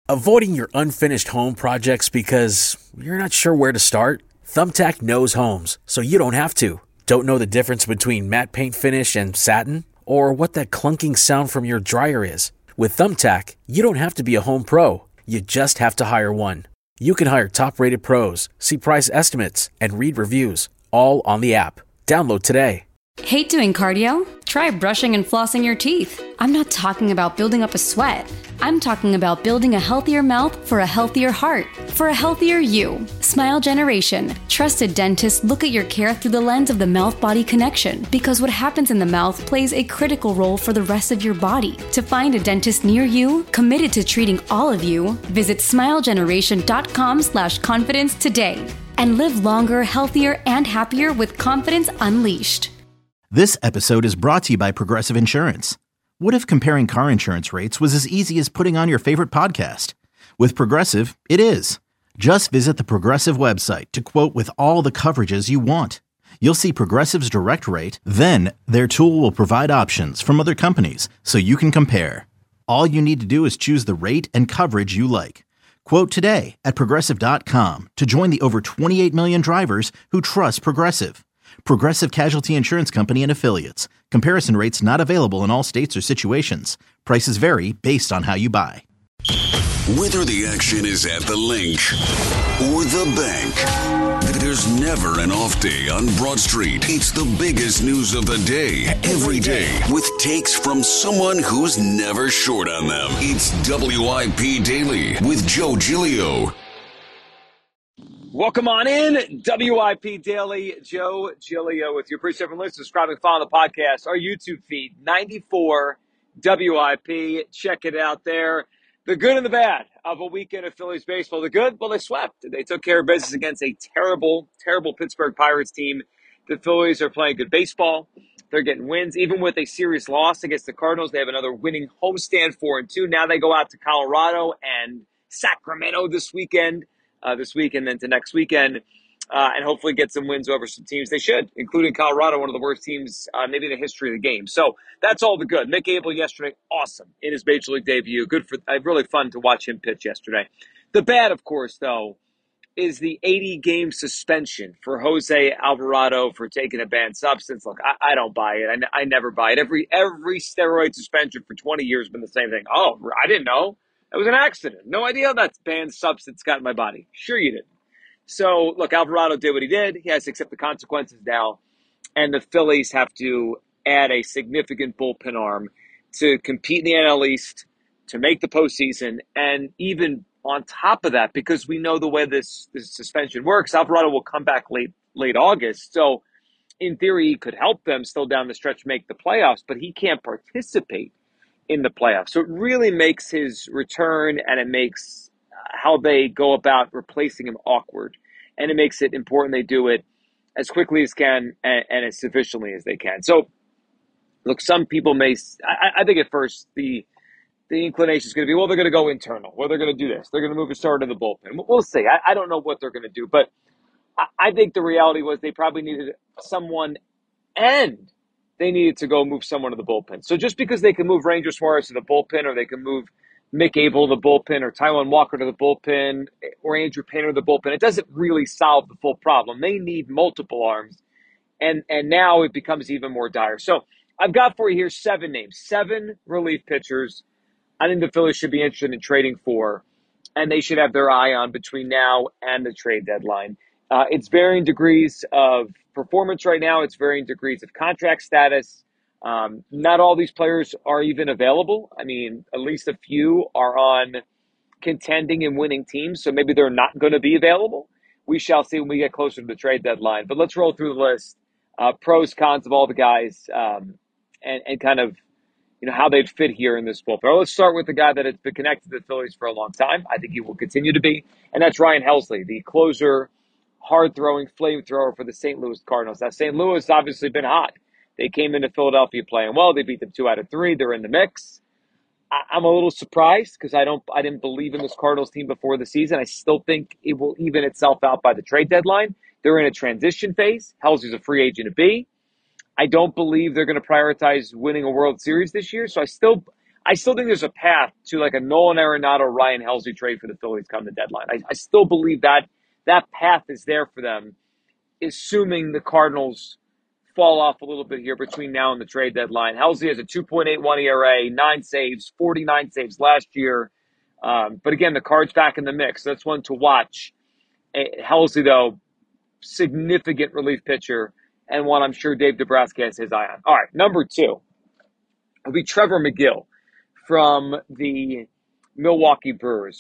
Avoiding your unfinished home projects because you're not sure where to start? Thumbtack knows homes, so you don't have to. Don't know the difference between matte paint finish and satin? Or what that clunking sound from your dryer is? With Thumbtack, you don't have to be a home pro. You just have to hire one. You can hire top-rated pros, see price estimates, and read reviews, all on the app. Download today. Hate doing cardio? Try brushing and flossing your teeth. I'm not talking about building up a sweat. I'm talking about building a healthier mouth for a healthier heart, for a healthier you. Smile Generation. Trusted dentists look at your care through the lens of the mouth-body connection, because what happens in the mouth plays a critical role for the rest of your body. To find a dentist near you, committed to treating all of you, visit smilegeneration.com/confidence today. And live longer, healthier, and happier with confidence unleashed. This episode is brought to you by Progressive Insurance. What if comparing car insurance rates was as easy as putting on your favorite podcast? With Progressive, it is. Just visit the Progressive website to quote with all the coverages you want. You'll see Progressive's direct rate, then their tool will provide options from other companies so you can compare. All you need to do is choose the rate and coverage you like. Quote today at Progressive.com to join the over 28 million drivers who trust Progressive. Progressive Casualty Insurance Company and Affiliates. Comparison rates not available in all states or situations. Prices vary based on how you buy. Whether the action is at the Link or the bank, there's never an off day on Broad Street. It's the biggest news of the day, every day, with takes from someone who's never short on them. It's WIP Daily with Joe Giglio. Welcome on in, WIP Daily, Joe Giglio with you. Appreciate everyone listening, subscribing, following the podcast, our YouTube feed, 94 WIP. Check it out there. The good and the bad of a weekend of Phillies baseball. The good, well, they swept. They took care of business against a terrible, terrible Pittsburgh Pirates team. The Phillies are playing good baseball. They're getting wins. Even with a serious loss against the Cardinals, they have another winning homestand, 4-2. Now they go out to Colorado and Sacramento this weekend. This week and then to next weekend, and hopefully get some wins over some teams they should, including Colorado, one of the worst teams maybe in the history of the game. So that's all the good. Mick Abel yesterday, awesome in his Major League debut. Really fun to watch him pitch yesterday. The bad, of course, though, is the 80-game suspension for Jose Alvarado for taking a banned substance. Look, I don't buy it. I never buy it. Every steroid suspension for 20 years has been the same thing. Oh, I didn't know. It was an accident. No idea that banned substance got in my body. Sure you did. So, look, Alvarado did what he did. He has to accept the consequences now. And the Phillies have to add a significant bullpen arm to compete in the NL East, to make the postseason. And even on top of that, because we know the way this suspension works, Alvarado will come back late August. So, in theory, he could help them still down the stretch make the playoffs, but he can't participate in the playoffs. So it really makes his return, and it makes how they go about replacing him awkward. And it makes it important they do it as quickly as can and as sufficiently as they can. So, look, some people I think at first the inclination is going to be, well, they're going to go internal. Well, they're going to do this. They're going to move a starter to the bullpen. We'll see. I don't know what they're going to do. But I think the reality was they probably needed someone, and they needed to go move someone to the bullpen. So just because they can move Ranger Suarez to the bullpen, or they can move Mick Abel to the bullpen, or Taijuan Walker to the bullpen, or Andrew Painter to the bullpen, it doesn't really solve the full problem. They need multiple arms, and now it becomes even more dire. So I've got for you here 7 names, 7 relief pitchers I think the Phillies should be interested in trading for, and they should have their eye on between now and the trade deadline. It's varying degrees of performance right now. It's varying degrees of contract status. Not all these players are even available. I mean, at least a few are on contending and winning teams, so maybe they're not going to be available. We shall see when we get closer to the trade deadline. But let's roll through the list, pros, cons of all the guys, and kind of how they'd fit here in this bullpen. Let's start with the guy that has been connected to the Phillies for a long time. I think he will continue to be, and that's Ryan Helsley, the closer, hard-throwing flamethrower for the St. Louis Cardinals. Now, St. Louis has obviously been hot. They came into Philadelphia playing well. They beat them 2 out of 3. They're in the mix. I'm a little surprised because I didn't believe in this Cardinals team before the season. I still think it will even itself out by the trade deadline. They're in a transition phase. Helsley's a free agent to be. I don't believe they're going to prioritize winning a World Series this year. So I still think there's a path to like a Nolan Arenado, Ryan Helsley trade for the Phillies come the deadline. I still believe that path is there for them, assuming the Cardinals fall off a little bit here between now and the trade deadline. Helsley has a 2.81 ERA, 9 saves, 49 saves last year. But again, the Cards back in the mix. So that's one to watch. Helsley, though, significant relief pitcher and one I'm sure Dave Dombrowski has his eye on. All right, number 2 will be Trevor McGill from the Milwaukee Brewers.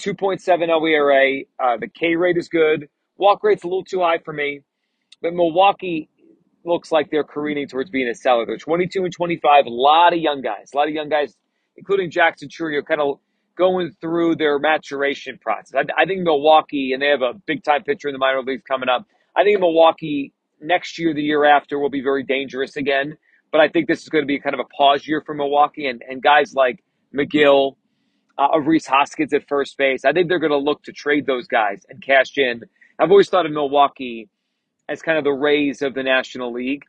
2.70 ERA. The K rate is good. Walk rate's a little too high for me. But Milwaukee looks like they're careening towards being a seller. They're 22 and 25. A lot of young guys, including Jackson Chourio, kind of going through their maturation process. I think Milwaukee, and they have a big-time pitcher in the minor leagues coming up, I think Milwaukee next year, the year after, will be very dangerous again. But I think this is going to be kind of a pause year for Milwaukee. And guys like McGill, Rhys Hoskins at first base, I think they're going to look to trade those guys and cash in. I've always thought of Milwaukee as kind of the Rays of the National League.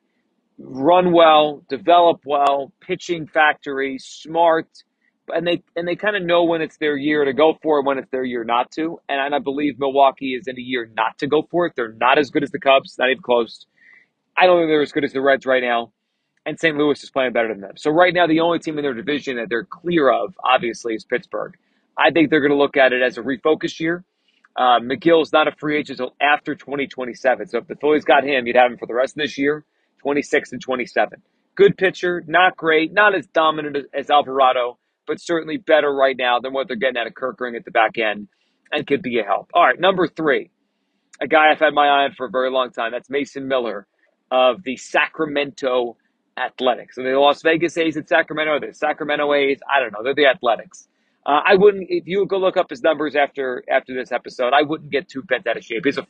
Run well, develop well, pitching factory, smart, and they kind of know when it's their year to go for it, when it's their year not to. And I believe Milwaukee is in a year not to go for it. They're not as good as the Cubs, not even close. I don't think they're as good as the Reds right now. And St. Louis is playing better than them. So right now, the only team in their division that they're clear of, obviously, is Pittsburgh. I think they're going to look at it as a refocus year. McGill's not a free agent until after 2027. So if the Phillies got him, you'd have him for the rest of this year, 26 and 27. Good pitcher, not great, not as dominant as Alvarado, but certainly better right now than what they're getting out of Kerkering at the back end, and could be a help. All right, number 3, a guy I've had my eye on for a very long time. That's Mason Miller of the Sacramento Athletics. So the Las Vegas A's at Sacramento, or the Sacramento A's, I don't know. They're the Athletics. I wouldn't, if you go look up his numbers after this episode, I wouldn't get too bent out of shape. He's a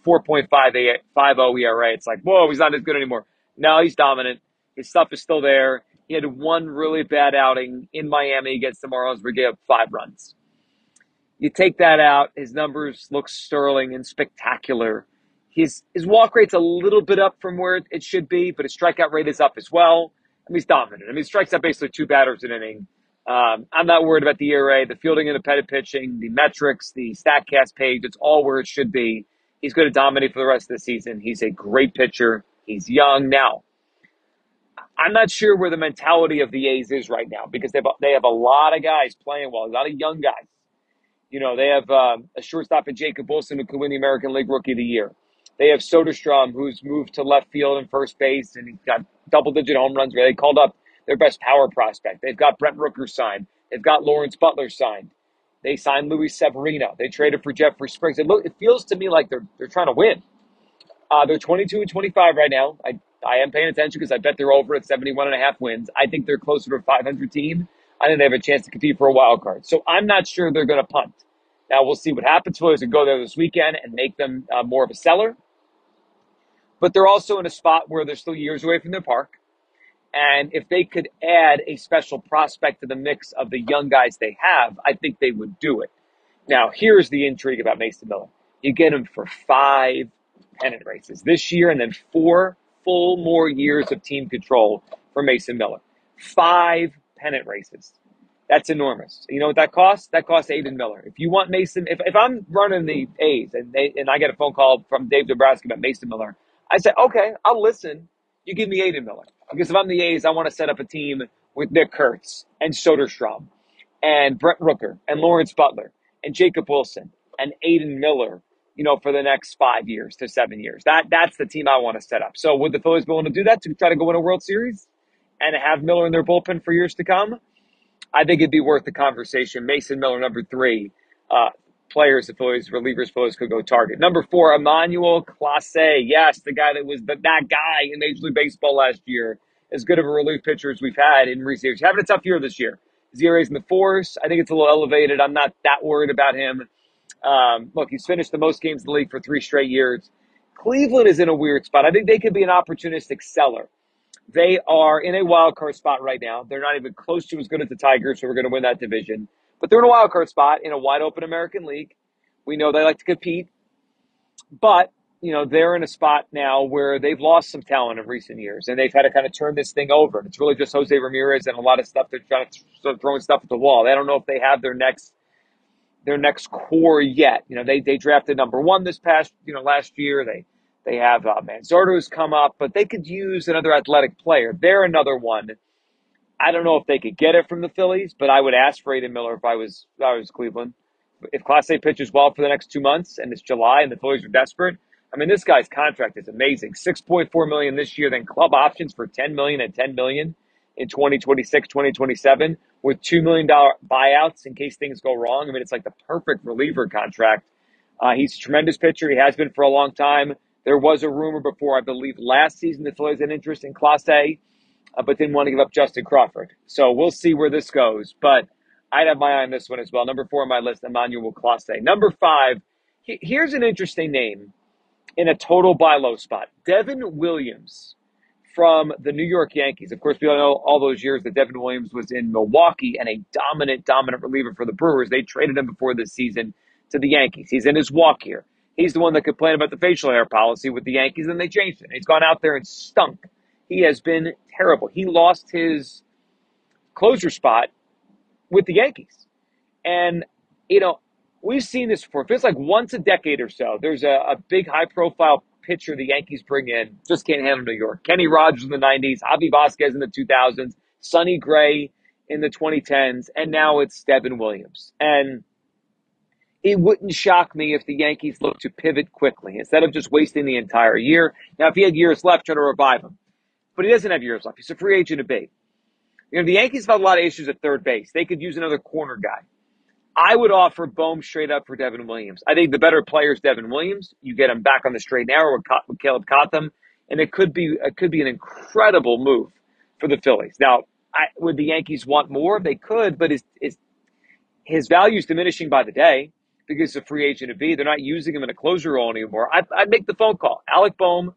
4.50 ERA. It's like, whoa, he's not as good anymore. No, he's dominant. His stuff is still there. He had one really bad outing in Miami against the Marlins where he gave up 5 runs. You take that out, his numbers look sterling and spectacular. His walk rate's a little bit up from where it should be, but his strikeout rate is up as well. I mean, he's dominant. I mean, he strikes out basically 2 batters an inning. I'm not worried about the ERA, the fielding independent pitching, the metrics, the StatCast page. It's all where it should be. He's going to dominate for the rest of the season. He's a great pitcher. He's young. Now, I'm not sure where the mentality of the A's is right now because they have a lot of guys playing well, a lot of young guys. You know, they have a shortstop in Jacob Wilson who could win the American League Rookie of the Year. They have Soderstrom, who's moved to left field and first base, and he's got double-digit home runs. They called up their best power prospect. They've got Brent Rooker signed. They've got Lawrence Butler signed. They signed Luis Severino. They traded for Jeffrey Springs. It feels to me like they're trying to win. They're 22 and 25 right now. I am paying attention because I bet they're over at 71.5 wins. I think they're closer to a 500 team. I think they have a chance to compete for a wild card. So I'm not sure they're going to punt. Now, we'll see what happens. Phillies can go there this weekend and make them more of a seller. But they're also in a spot where they're still years away from their park. And if they could add a special prospect to the mix of the young guys they have, I think they would do it. Now, here's the intrigue about Mason Miller. You get him for 5 pennant races this year and then 4 full more years of team control for Mason Miller. 5 pennant races. That's enormous. You know what that costs? That costs Aiden Miller. If you want Mason, if I'm running the A's and I get a phone call from Dave Dombrowski about Mason Miller, I say, okay, I'll listen. You give me Aiden Miller. Because if I'm the A's, I want to set up a team with Nick Kurtz and Soderstrom and Brent Rooker and Lawrence Butler and Jacob Wilson and Aiden Miller, you know, for the next 5 years to 7 years. That's the team I want to set up. So would the Phillies be willing to do that to try to go win a World Series and have Miller in their bullpen for years to come? I think it'd be worth the conversation. Mason Miller, number 3. Players, the Phillies, relievers, Phillies could go target. Number 4, Emmanuel Clase. Yes, the guy that was that guy in Major League Baseball last year. As good of a relief pitcher as we've had in recent years. Having a tough year this year. His ERA's in the 4s. I think it's a little elevated. I'm not that worried about him. Look, he's finished the most games in the league for 3 straight years. Cleveland is in a weird spot. I think they could be an opportunistic seller. They are in a wild card spot right now. They're not even close to as good as the Tigers, who are going to win that division. But they're in a wild card spot in a wide open American League. We know they like to compete. But they're in a spot now where they've lost some talent in recent years, and they've had to kind of turn this thing over. And it's really just Jose Ramirez and a lot of stuff. They're trying to start throwing stuff at the wall. They don't know if they have their next core yet. They drafted number one this past, last year. They have Manzardo's come up, but they could use another athletic player. They're another one. I don't know if they could get it from the Phillies, but I would ask for Aidan Miller if I was Cleveland. If Clase pitches well for the next 2 months and it's July and the Phillies are desperate, I mean, this guy's contract is amazing. $6.4 million this year, then club options for $10 million and $10 million in 2026, 2027, with $2 million buyouts in case things go wrong. I mean, it's like the perfect reliever contract. He's a tremendous pitcher. He has been for a long time. There was a rumor before, I believe, last season the Phillies had interest in Clase, but didn't want to give up Justin Crawford. So we'll see where this goes. But I'd have my eye on this one as well. Number 4 on my list, Emmanuel Clase. Number 5, here's an interesting name in a total buy low spot. Devin Williams from the New York Yankees. Of course, we all know all those years that Devin Williams was in Milwaukee and a dominant reliever for the Brewers. They traded him before this season to the Yankees. He's in his walk year. He's the one that complained about the facial hair policy with the Yankees, and they changed it. He's gone out there and stunk. He has been terrible. He lost his closer spot with the Yankees. And, we've seen this before. It feels like once a decade or so, there's a big high-profile pitcher the Yankees bring in, just can't handle New York. Kenny Rogers in the 90s, Javi Vasquez in the 2000s, Sonny Gray in the 2010s, and now it's Devin Williams. And it wouldn't shock me if the Yankees look to pivot quickly instead of just wasting the entire year. Now, if he had years left, try to revive him. But he doesn't have years left. He's a free agent to be. The Yankees have had a lot of issues at third base. They could use another corner guy. I would offer Bohm straight up for Devin Williams. I think the better player is Devin Williams. You get him back on the straight and narrow with Caleb Cotham, and it could be an incredible move for the Phillies. Now, would the Yankees want more? They could, but his value is diminishing by the day because he's a free agent to be. They're not using him in a closer role anymore. I'd make the phone call. Alec Bohm,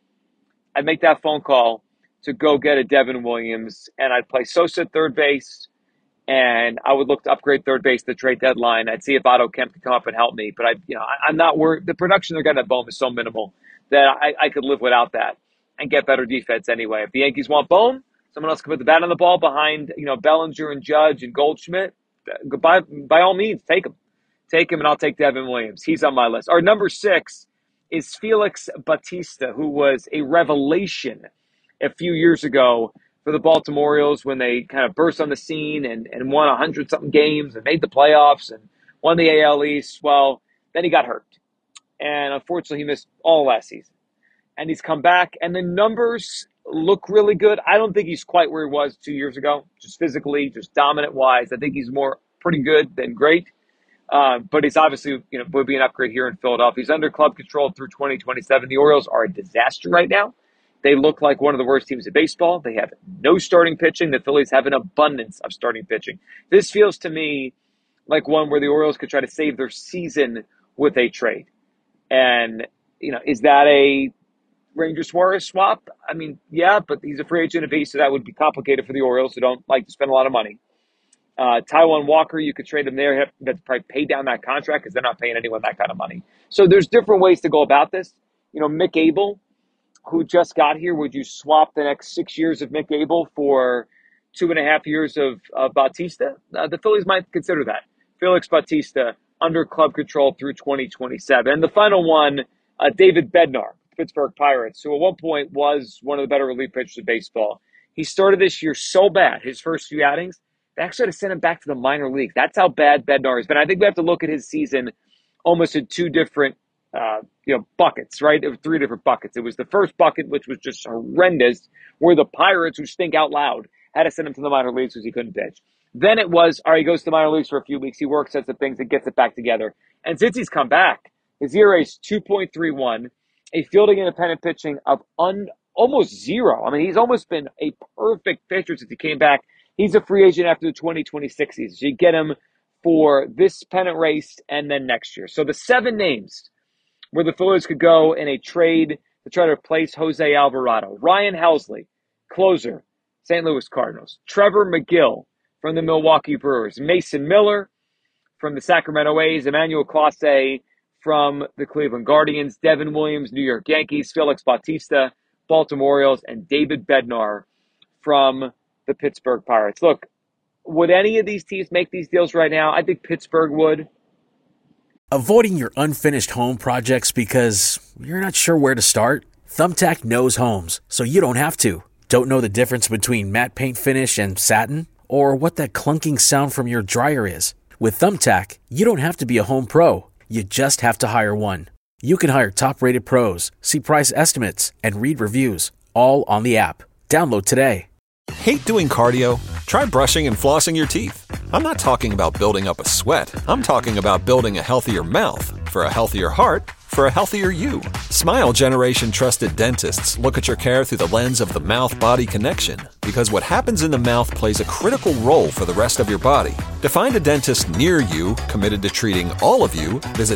I'd make that phone call to go get a Devin Williams, and I'd play Sosa at third base. And I would look to upgrade third base at the trade deadline. I'd see if Otto Kemp could come up and help me. But I'm not worried. The production they're getting at Bohm is so minimal that I could live without that and get better defense anyway. If the Yankees want Bohm, someone else can put the bat on the ball behind Bellinger and Judge and Goldschmidt. By all means, take him. Take him, and I'll take Devin Williams. He's on my list. Our number 6 is Felix Bautista, who was a revelation a few years ago for the Baltimore Orioles when they kind of burst on the scene and won 100-something games and made the playoffs and won the AL East. Well, then he got hurt. And unfortunately, he missed all last season. And he's come back, and the numbers look really good. I don't think he's quite where he was 2 years ago, just physically, just dominant-wise. I think he's pretty good than great. But he's obviously, would be an upgrade here in Philadelphia. He's under club control through 2027. The Orioles are a disaster right now. They look like one of the worst teams in baseball. They have no starting pitching. The Phillies have an abundance of starting pitching. This feels to me like one where the Orioles could try to save their season with a trade. And, is that a Ranger Suarez swap? I mean, yeah, but he's a free agent of so that would be complicated for the Orioles who don't like to spend a lot of money. Taijuan Walker, you could trade him there. You have to probably pay down that contract because they're not paying anyone that kind of money. So there's different ways to go about this. Mick Abel, who just got here, would you swap the next 6 years of Mick Abel for 2.5 years of Bautista? The Phillies might consider that. Felix Bautista under club control through 2027. And the final one, David Bednar, Pittsburgh Pirates, who at one point was one of the better relief pitchers of baseball. He started this year so bad, his first few outings, they actually had to send him back to the minor leagues. That's how bad Bednar has been. I think we have to look at his season almost in two different buckets, right? It was 3 different buckets. It was the first bucket, which was just horrendous, where the Pirates, who stink out loud, had to send him to the minor leagues because he couldn't pitch. Then it was, all right, he goes to the minor leagues for a few weeks. He works, sets up things, and gets it back together. And since he's come back, his ERA is 2.31, a fielding independent pitching of almost 0. I mean, he's almost been a perfect pitcher since he came back. He's a free agent after the 2026 season. So you get him for this pennant race and then next year. So the 7 names where the Phillies could go in a trade to try to replace Jose Alvarado. Ryan Helsley, closer, St. Louis Cardinals. Trevor McGill from the Milwaukee Brewers. Mason Miller from the Sacramento A's. Emmanuel Clase from the Cleveland Guardians, Devin Williams, New York Yankees, Felix Bautista, Baltimore Orioles, and David Bednar from the Pittsburgh Pirates. Look, would any of these teams make these deals right now? I think Pittsburgh would. Avoiding your unfinished home projects because you're not sure where to start? Thumbtack knows homes, so you don't have to. Don't know the difference between matte paint finish and satin? Or what that clunking sound from your dryer is? With Thumbtack, you don't have to be a home pro. You just have to hire one. You can hire top-rated pros, see price estimates, and read reviews, all on the app. Download today. Hate doing cardio? Try brushing and flossing your teeth. I'm not talking about building up a sweat. I'm talking about building a healthier mouth. For a healthier heart, for a healthier you. Smile Generation trusted dentists look at your care through the lens of the mouth-body connection, because what happens in the mouth plays a critical role for the rest of your body. To find a dentist near you committed to treating all of you, visit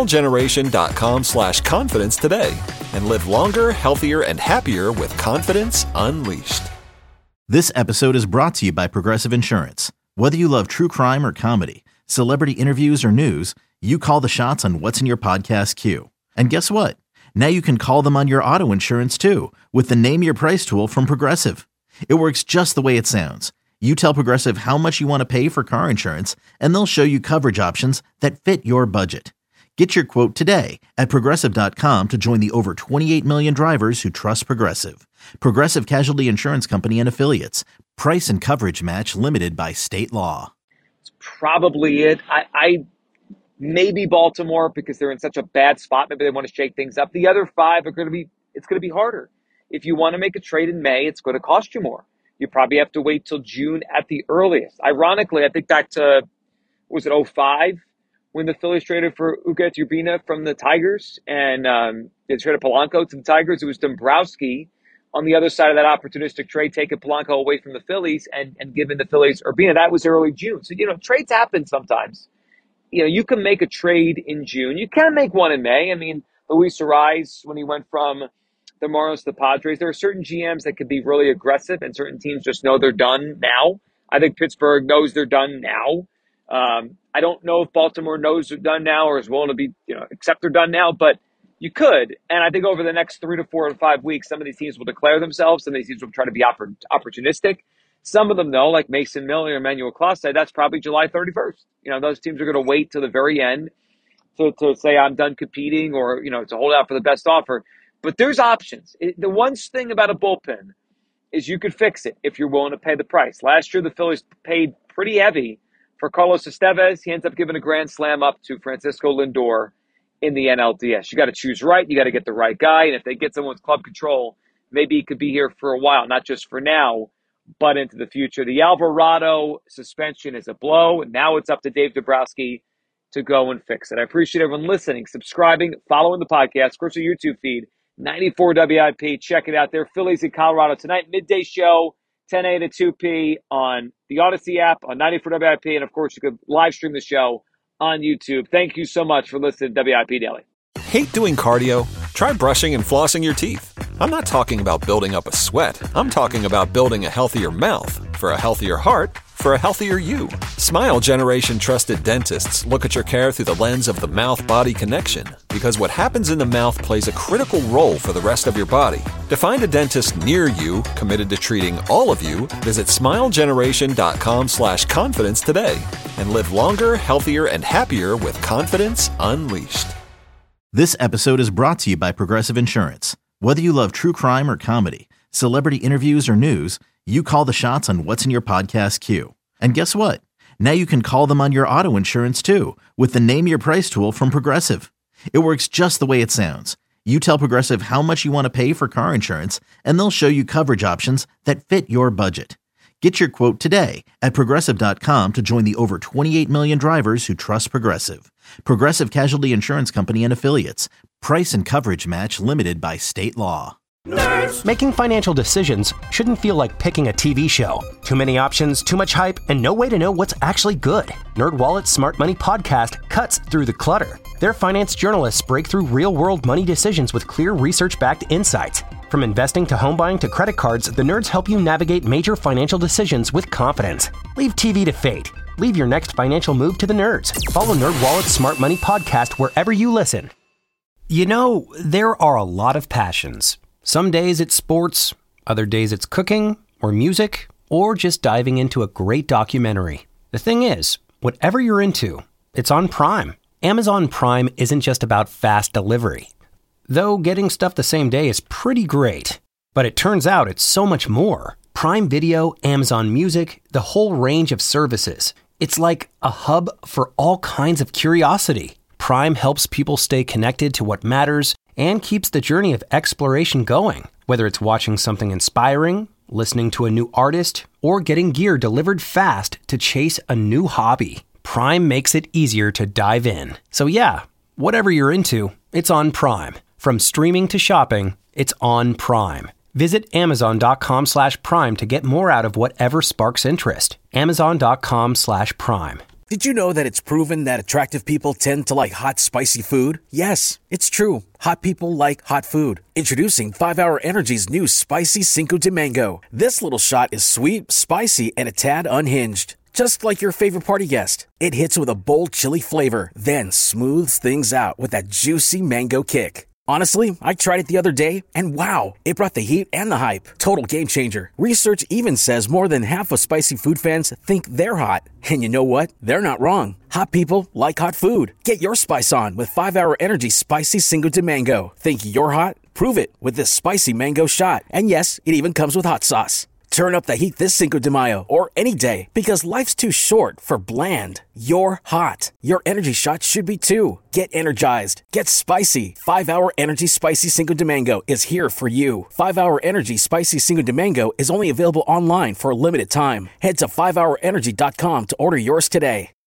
smilegeneration.com/confidence today and live longer, healthier, and happier with confidence unleashed. This episode is brought to you by Progressive Insurance. Whether you love true crime or comedy, celebrity interviews or news, you call the shots on what's in your podcast queue. And guess what? Now you can call them on your auto insurance too with the Name Your Price tool from Progressive. It works just the way it sounds. You tell Progressive how much you want to pay for car insurance, and they'll show you coverage options that fit your budget. Get your quote today at Progressive.com to join the over 28 million drivers who trust Progressive. Progressive Casualty Insurance Company and Affiliates. Price and coverage match limited by state law. It's probably it. I maybe Baltimore because they're in such a bad spot. Maybe they want to shake things up. The other five it's going to be harder. If you want to make a trade in May, it's going to cost you more. You probably have to wait till June at the earliest. Ironically, I think back to, was it 2005? When the Phillies traded for Ugueth Urbina from the Tigers and they traded Polanco to the Tigers, it was Dombrowski on the other side of that opportunistic trade, taking Polanco away from the Phillies and giving the Phillies Urbina. That was early June. So, trades happen sometimes. You can make a trade in June. You can make one in May. I mean, Luis Arraez, when he went from the Marlins to the Padres, there are certain GMs that can be really aggressive and certain teams just know they're done now. I think Pittsburgh knows they're done now. I don't know if Baltimore knows they're done now or is willing to be, accept they're done now, but you could. And I think over the next 3 to 4 or 5 weeks, some of these teams will declare themselves. Some of these teams will try to be opportunistic. Some of them, though, like Mason Miller or Emmanuel Clase, that's probably July 31st. Those teams are going to wait till the very end to say I'm done competing or, to hold out for the best offer. But there's options. The one thing about a bullpen is you could fix it if you're willing to pay the price. Last year, the Phillies paid pretty heavy for Carlos Estevez. He ends up giving a grand slam up to Francisco Lindor in the NLDS. You got to choose right. You got to get the right guy. And if they get someone with club control, maybe he could be here for a while, not just for now, but into the future. The Alvarado suspension is a blow. And now it's up to Dave Dombrowski to go and fix it. I appreciate everyone listening, subscribing, following the podcast. Of course, our YouTube feed, 94 WIP. Check it out there. Phillies in Colorado tonight, midday show. 10 a to 2 p on the Odyssey app, on 94 WIP, and of course you could live stream the show on YouTube. Thank you so much for listening to WIP Daily. Hate doing cardio? Try brushing and flossing your teeth. I'm not talking about building up a sweat. I'm talking about building a healthier mouth. For a healthier heart, for a healthier you. Smile Generation trusted dentists look at your care through the lens of the mouth-body connection, because what happens in the mouth plays a critical role for the rest of your body. To find a dentist near you committed to treating all of you, visit smilegeneration.com/confidence today and live longer, healthier, and happier with confidence unleashed. This episode is brought to you by Progressive Insurance. Whether you love true crime or comedy, celebrity interviews or news, you call the shots on what's in your podcast queue. And guess what? Now you can call them on your auto insurance too with the Name Your Price tool from Progressive. It works just the way it sounds. You tell Progressive how much you want to pay for car insurance, and they'll show you coverage options that fit your budget. Get your quote today at Progressive.com to join the over 28 million drivers who trust Progressive. Progressive Casualty Insurance Company and Affiliates. Price and coverage match limited by state law. Nerds. Making financial decisions shouldn't feel like picking a TV show. Too many options, too much hype, and no way to know what's actually good. NerdWallet's Smart Money Podcast cuts through the clutter. Their finance journalists break through real-world money decisions with clear research-backed insights. From investing to home buying to credit cards, the nerds help you navigate major financial decisions with confidence. Leave TV to fate. Leave your next financial move to the nerds. Follow NerdWallet's Smart Money Podcast wherever you listen. You know, there are a lot of passions. Some days it's sports, other days it's cooking or music, or just diving into a great documentary. The thing is, whatever you're into, it's on Prime. Amazon Prime isn't just about fast delivery. Though getting stuff the same day is pretty great. But it turns out it's so much more. Prime Video, Amazon Music, the whole range of services. It's like a hub for all kinds of curiosity. Prime helps people stay connected to what matters and keeps the journey of exploration going. Whether it's watching something inspiring, listening to a new artist, or getting gear delivered fast to chase a new hobby, Prime makes it easier to dive in. So yeah, whatever you're into, it's on Prime. From streaming to shopping, it's on Prime. Visit Amazon.com/Prime to get more out of whatever sparks interest. Amazon.com/Prime. Did you know that it's proven that attractive people tend to like hot, spicy food? Yes, it's true. Hot people like hot food. Introducing 5-Hour Energy's new Spicy Cinco de Mango. This little shot is sweet, spicy, and a tad unhinged. Just like your favorite party guest. It hits with a bold chili flavor, then smooths things out with that juicy mango kick. Honestly, I tried it the other day, and wow, it brought the heat and the hype. Total game changer. Research even says more than half of spicy food fans think they're hot. And you know what? They're not wrong. Hot people like hot food. Get your spice on with 5-Hour Energy Spicy Cinco de Mango. Think you're hot? Prove it with this spicy mango shot. And yes, it even comes with hot sauce. Turn up the heat this Cinco de Mayo or any day because life's too short for bland. You're hot. Your energy shot should be too. Get energized. Get spicy. 5-Hour Energy Spicy Cinco de Mango is here for you. 5-Hour Energy Spicy Cinco de Mango is only available online for a limited time. Head to 5hourenergy.com to order yours today.